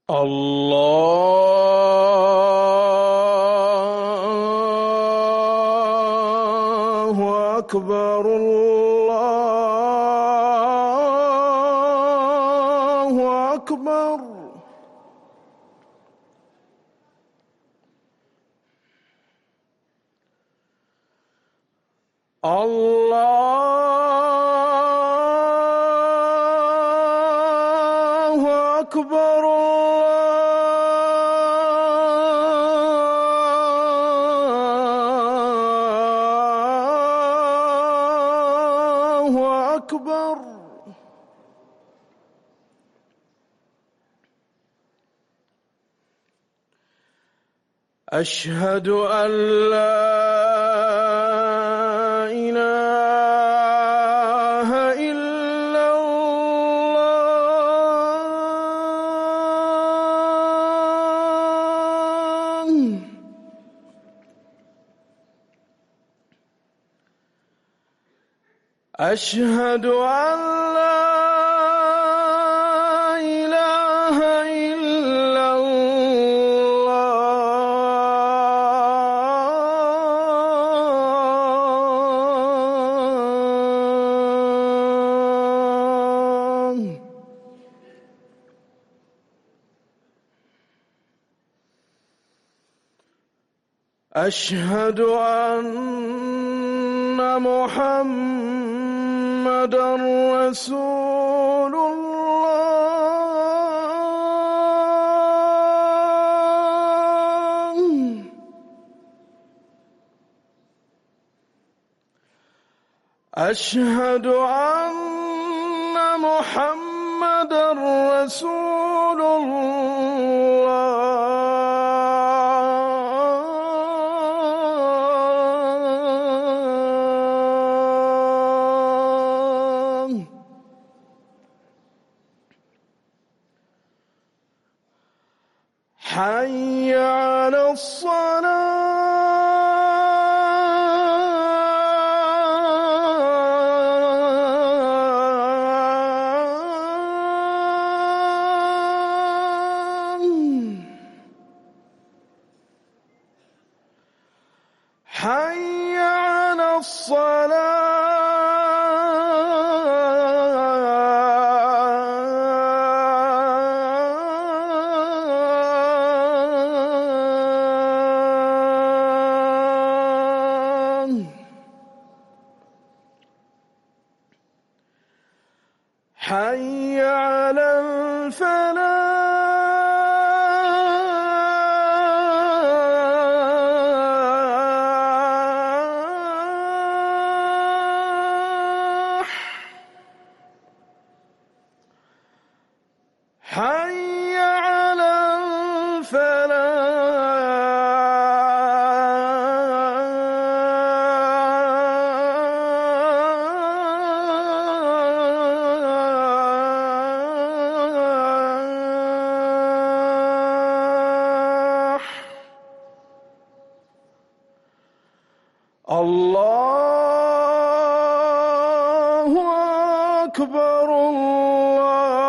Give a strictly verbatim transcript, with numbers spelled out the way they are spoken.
الله أكبر الله أكبر. الله أكبر الله أكبر. أشهد أن لا إله إلا الله. أشهد أن لا إله إلا الله. أشهد أن محمدًا رسول الله. أشهد أن محمدًا رسول الله. حي على الصلاة. حي على الصلاة. حي على الفلاح. حي على الفلاح. الله أكبر الله